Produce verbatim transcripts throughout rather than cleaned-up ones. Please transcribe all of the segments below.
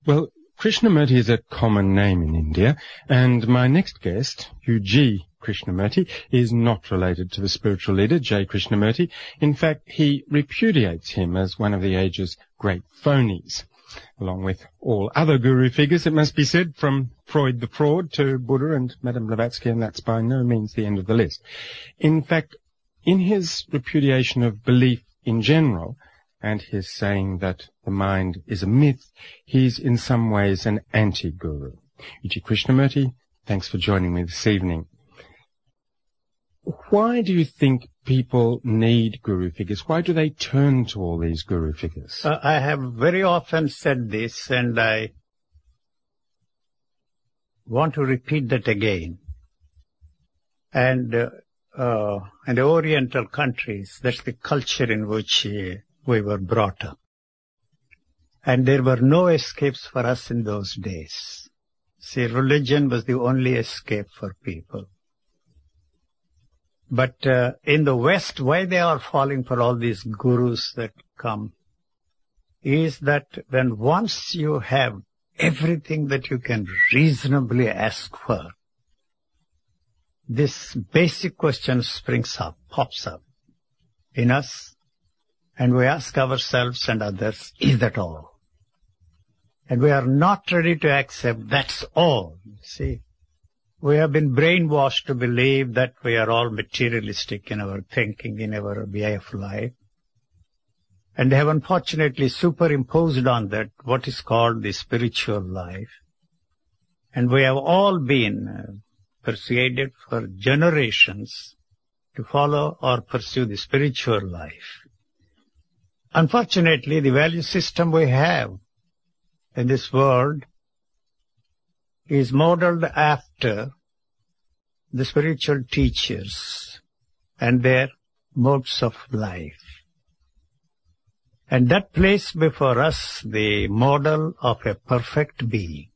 Well, Krishnamurti is a common name in India, and my next guest, U G Krishnamurti, is not related to the spiritual leader, J. Krishnamurti. In fact, he repudiates him as one of the age's great phonies. Along with all other guru figures, it must be said, from Freud the fraud to Buddha and Madame Blavatsky, and that's by no means the end of the list. In fact, in his repudiation of belief in general, and his saying that the mind is a myth, he's in some ways an anti-guru. U G Krishnamurti, thanks for joining me this evening. Why do you think people need guru figures? Why do they turn to all these guru figures? Uh, I have very often said this, and I want to repeat that again. And uh, uh, in the Oriental countries, that's the culture in which uh, we were brought up. And there were no escapes for us in those days. See, religion was the only escape for people. But uh, in the West, why they are falling for all these gurus that come is that when once you have everything that you can reasonably ask for, this basic question springs up, pops up in us, and we ask ourselves and others, is that all? And we are not ready to accept that's all. See, we have been brainwashed to believe that we are all materialistic in our thinking, in our way of life. And they have unfortunately superimposed on that what is called the spiritual life. And we have all been persuaded for generations to follow or pursue the spiritual life. Unfortunately, the value system we have in this world is modeled after the spiritual teachers and their modes of life. And that places before us the model of a perfect being.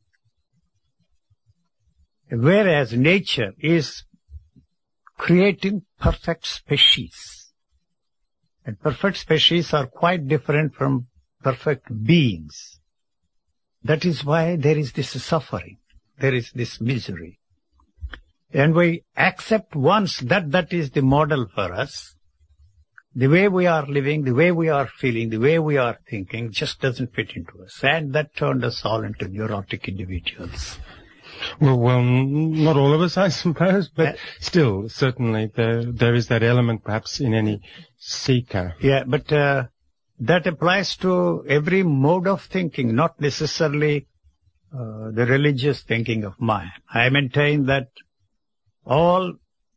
Whereas nature is creating perfect species. And perfect species are quite different from perfect beings. That is why there is this suffering. There is this misery. And we accept once that that is the model for us. The way we are living, the way we are feeling, the way we are thinking just doesn't fit into us. And that turned us all into neurotic individuals. Well, well, not all of us, I suppose, but uh, still, certainly, there there is that element perhaps in any seeker. Yeah, but uh, that applies to every mode of thinking, not necessarily Uh, the religious thinking of mine. I maintain that all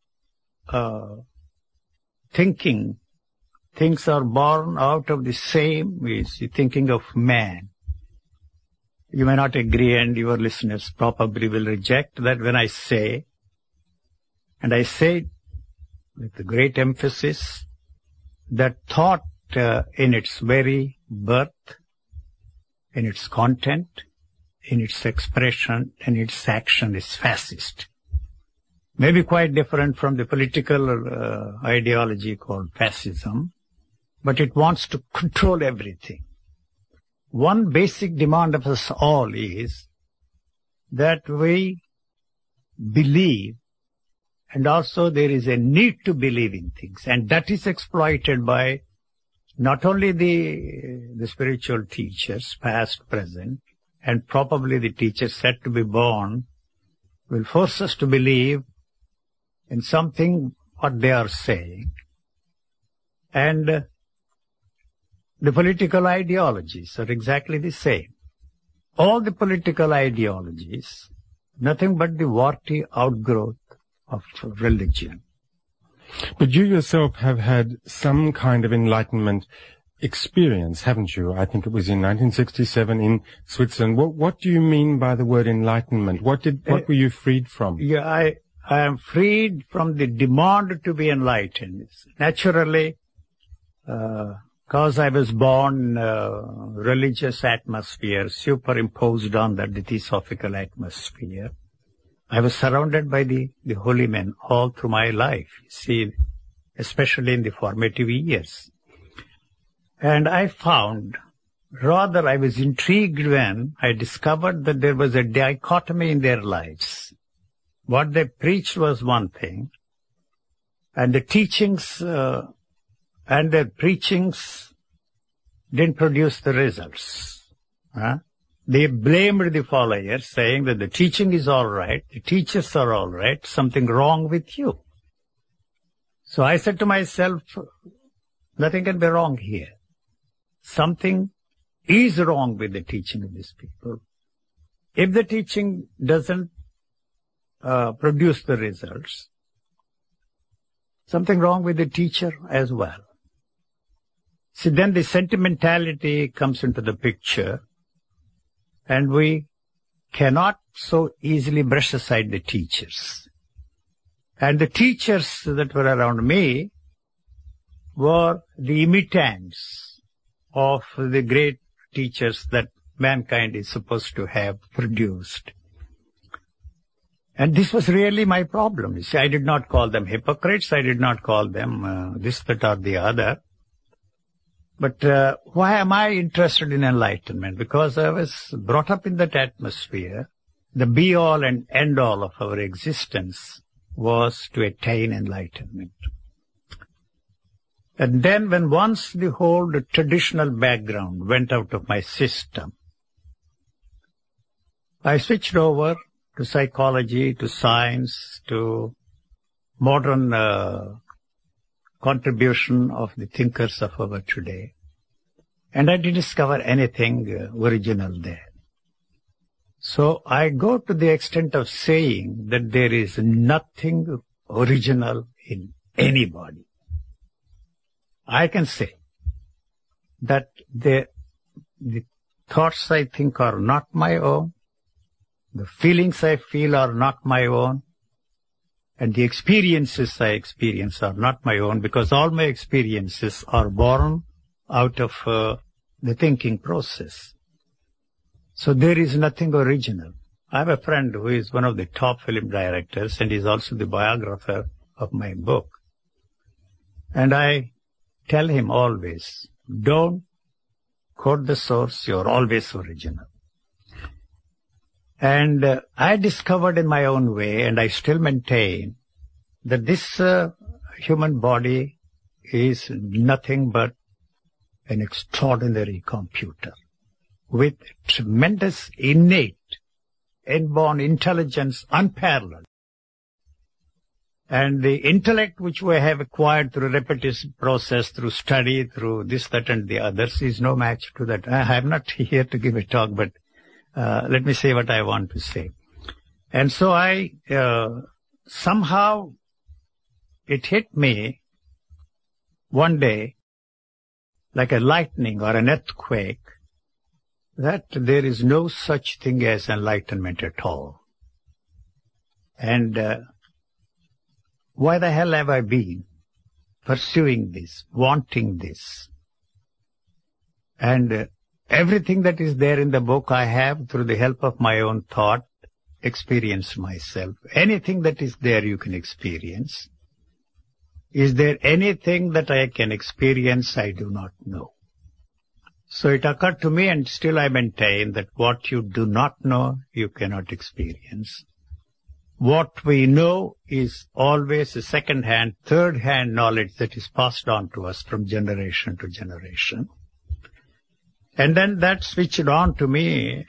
uh, thinking, things are born out of the same is the thinking of man. You may not agree, and your listeners probably will reject that when I say, and I say with great emphasis, that thought uh, in its very birth, in its content, in its expression and its action is fascist. Maybe quite different from the political uh, ideology called fascism, but it wants to control everything. One basic demand of us all is that we believe, and also there is a need to believe in things, and that is exploited by not only the, the spiritual teachers, past, present, and probably the teachers said to be born, will force us to believe in something what they are saying. And uh, the political ideologies are exactly the same. All the political ideologies, nothing but the warty outgrowth of religion. But you yourself have had some kind of enlightenment experience, haven't you? I think it was in nineteen sixty-seven in Switzerland. What, what do you mean by the word enlightenment? What did, what uh, were you freed from? Yeah, I, I am freed from the demand to be enlightened. Naturally, because uh, I was born in a religious atmosphere, superimposed on that the theosophical atmosphere, I was surrounded by the, the holy men all through my life, see, especially in the formative years. And I found Rather, I was intrigued when I discovered that there was a dichotomy in their lives. What they preached was one thing, and the teachings uh, and their preachings didn't produce the results. Huh? They blamed the followers, saying that the teaching is all right, the teachers are all right, something wrong with you. So I said to myself, nothing can be wrong here. Something is wrong with the teaching of these people. If the teaching doesn't uh, produce the results, something wrong with the teacher as well. See, then the sentimentality comes into the picture, and we cannot so easily brush aside the teachers. And the teachers that were around me were the imitants of the great teachers that mankind is supposed to have produced. And this was really my problem. You see, I did not call them hypocrites. I did not call them uh, this, that, or the other. But uh, why am I interested in enlightenment? Because I was brought up in that atmosphere. The be-all and end-all of our existence was to attain enlightenment. And then when once the whole the traditional background went out of my system, I switched over to psychology, to science, to modern uh, contribution of the thinkers of our today. And I didn't discover anything uh, original there. So I go to the extent of saying that there is nothing original in anybody. I can say that the, the thoughts I think are not my own, the feelings I feel are not my own, and the experiences I experience are not my own, because all my experiences are born out of uh, the thinking process. So there is nothing original. I have a friend who is one of the top film directors, and is also the biographer of my book. And I tell him always, don't quote the source, you're always original. And uh, I discovered in my own way, and I still maintain, that this uh, human body is nothing but an extraordinary computer with tremendous innate, inborn intelligence unparalleled. And the intellect which we have acquired through repetitive process, through study, through this, that, and the others is no match to that. I am not here to give a talk, but uh, let me say what I want to say. And so I, uh, somehow it hit me one day like a lightning or an earthquake that there is no such thing as enlightenment at all. And uh, why the hell have I been pursuing this, wanting this? And uh, everything that is there in the book I have, through the help of my own thought, experienced myself. Anything that is there you can experience. Is there anything that I can experience I do not know? So it occurred to me, and still I maintain, that what you do not know, you cannot experience. What we know is always a second-hand, third-hand knowledge that is passed on to us from generation to generation. And then that switched on to me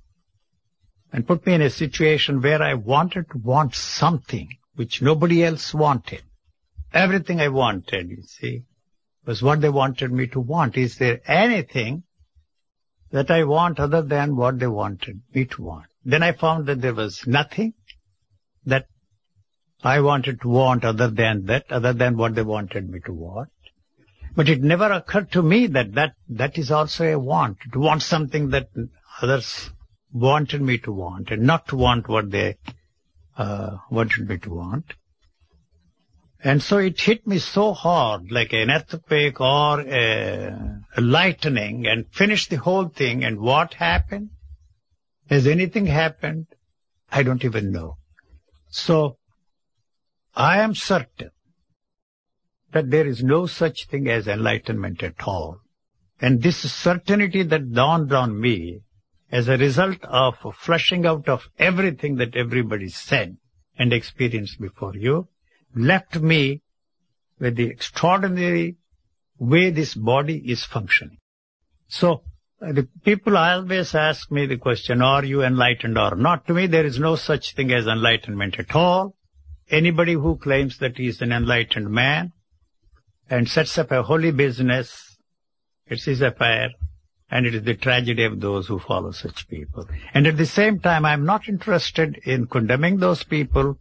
and put me in a situation where I wanted to want something which nobody else wanted. Everything I wanted, you see, was what they wanted me to want. Is there anything that I want other than what they wanted me to want? Then I found that there was nothing that I wanted to want other than that, other than what they wanted me to want. But it never occurred to me that that, that is also a want, to want something that others wanted me to want, and not to want what they uh, wanted me to want. And so it hit me so hard, like an earthquake or a, a lightning, and finished the whole thing. And what happened? Has anything happened? I don't even know. So I am certain that there is no such thing as enlightenment at all. And this certainty that dawned on me as a result of flushing out of everything that everybody said and experienced before you, left me with the extraordinary way this body is functioning. So, uh, the people always ask me the question, are you enlightened or not? To me, there is no such thing as enlightenment at all. Anybody who claims that he is an enlightened man and sets up a holy business, it's his affair, and it is the tragedy of those who follow such people. And at the same time, I'm not interested in condemning those people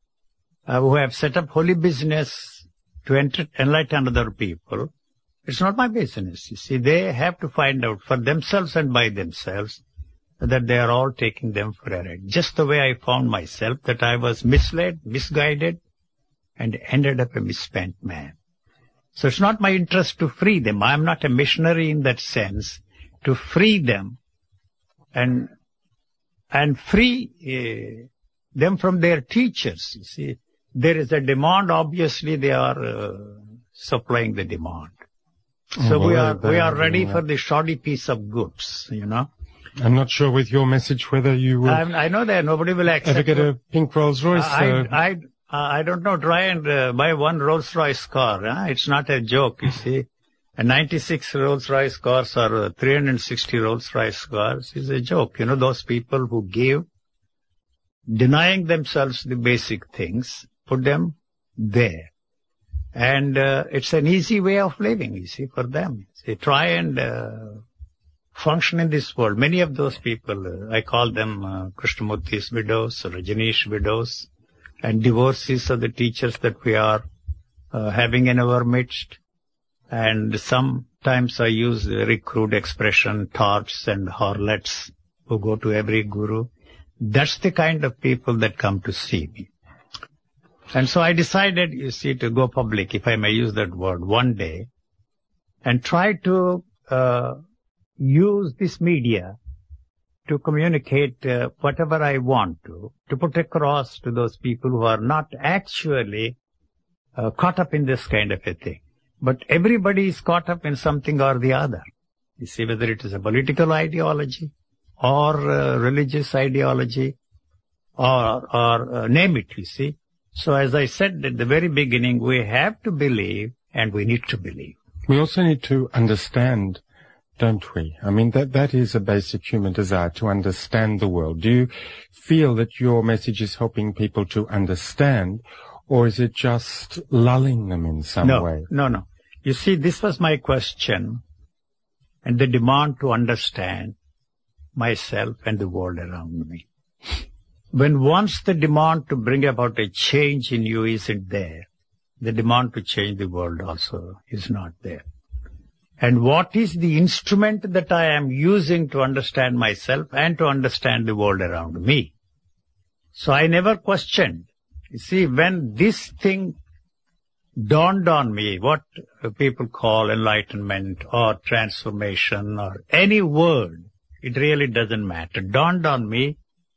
uh, who have set up holy business to enter, enlighten other people. It's not my business. You see, they have to find out for themselves and by themselves that they are all taking them for a ride. Just the way I found myself, that I was misled, misguided, and ended up a misspent man. So it's not my interest to free them. I'm not a missionary in that sense, to free them and and free uh, them from their teachers. You see, there is a demand. Obviously, they are uh, supplying the demand. So oh, well, we are we are ready yeah. for the shoddy piece of goods. You know. I'm not sure with your message whether you will I'm, I know that nobody will accept. ever get a pink Rolls Royce. I uh, I I, I don't know. Try and uh, buy one Rolls Royce car. Huh? It's not a joke. You see. A ninety-six Rolls Royce cars or uh, three hundred sixty Rolls Royce cars is a joke. You know, those people who give, denying themselves the basic things, put them there. And uh, it's an easy way of living, you see, for them. They try and uh, function in this world. Many of those people, uh, I call them uh, Krishnamurti's widows, Rajneesh widows, and divorcees of the teachers that we are uh, having in our midst. And sometimes I use the very crude expression, tarts and harlots who go to every guru. That's the kind of people that come to see me. And so I decided, you see, to go public, if I may use that word, one day, and try to uh, use this media to communicate uh, whatever I want to, to put across to those people who are not actually uh, caught up in this kind of a thing. But everybody is caught up in something or the other. You see, whether it is a political ideology or uh, religious ideology or, or uh, name it, you see. So as I said at the very beginning, we have to believe and we need to believe. We also need to understand, don't we? I mean, that that is a basic human desire, to understand the world. Do you feel that your message is helping people to understand, or is it just lulling them in some no, way? No, no. You see, this was my question and the demand to understand myself and the world around me. When once the demand to bring about a change in you isn't there, the demand to change the world also is not there. And what is the instrument that I am using to understand myself and to understand the world around me? So I never questioned. You see, when this thing dawned on me, what people call enlightenment or transformation or any word, it really doesn't matter, dawned on me,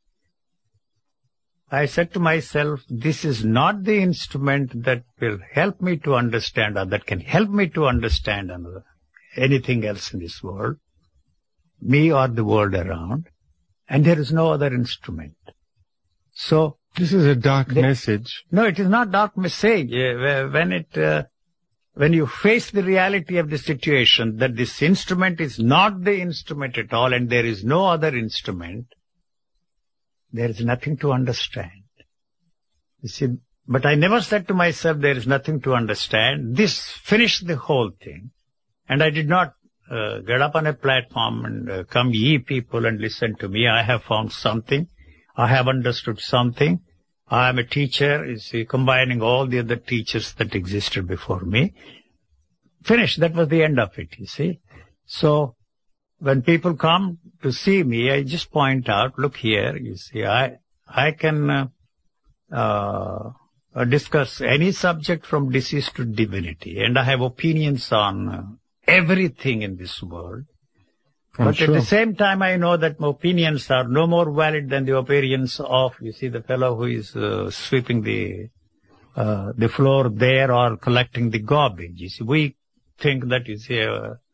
I said to myself, this is not the instrument that will help me to understand or that can help me to understand anything else in this world, me or the world around, and there is no other instrument. So, this is a dark the, message. No, it is not dark message. When it, uh, when you face the reality of the situation, that this instrument is not the instrument at all and there is no other instrument, there is nothing to understand. You see, but I never said to myself, there is nothing to understand. This finished the whole thing. And I did not uh, get up on a platform and uh, come ye people and listen to me. I have found something. I have understood something. I am a teacher, you see, combining all the other teachers that existed before me. Finished. That was the end of it, you see. So, when people come to see me, I just point out, look here, you see, I, I can, uh, uh, discuss any subject from disease to divinity, and I have opinions on uh, everything in this world. I'm but sure. at the same time, I know that my opinions are no more valid than the opinions of, you see, the fellow who is uh, sweeping the uh, the floor there or collecting the garbage. You see, we think that, you see, uh,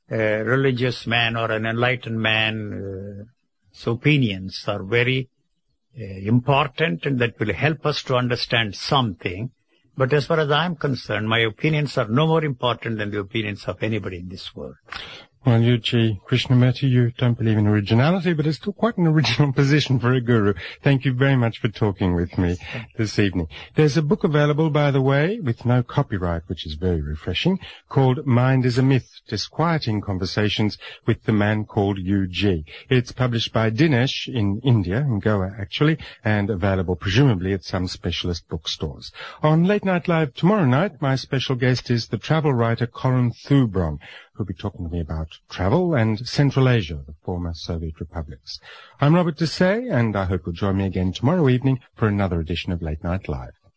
a religious man or an enlightened man's uh, opinions are very uh, important, and that will help us to understand something. But as far as I'm concerned, my opinions are no more important than the opinions of anybody in this world. Well, U G Krishnamurti, you don't believe in originality, but it's still quite an original position for a guru. Thank you very much for talking with me this evening. There's a book available, by the way, with no copyright, which is very refreshing, called Mind is a Myth, Disquieting Conversations with the Man Called U G. It's published by Dinesh in India, in Goa actually, and available presumably at some specialist bookstores. On Late Night Live tomorrow night, my special guest is the travel writer Corin Thubron, who'll be talking to me about travel and Central Asia, the former Soviet republics. I'm Robert Desai, and I hope you'll join me again tomorrow evening for another edition of Late Night Live.